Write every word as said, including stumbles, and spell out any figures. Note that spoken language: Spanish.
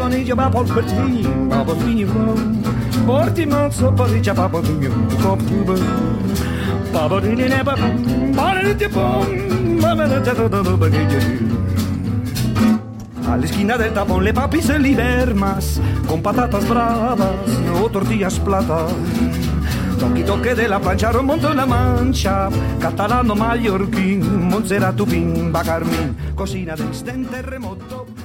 conillo va por Bertín, va por Viño, porti mazzo, poi già va por Viño, va por Viño, va por Viño. A la esquina del tapón le papis el libermas, con patatas bravas o tortillas plata. Toqui toque de la plancha, remonto en la mancha, catalano mallorquín, Montserrat Tupín, Bacarmín, cocina del terremoto.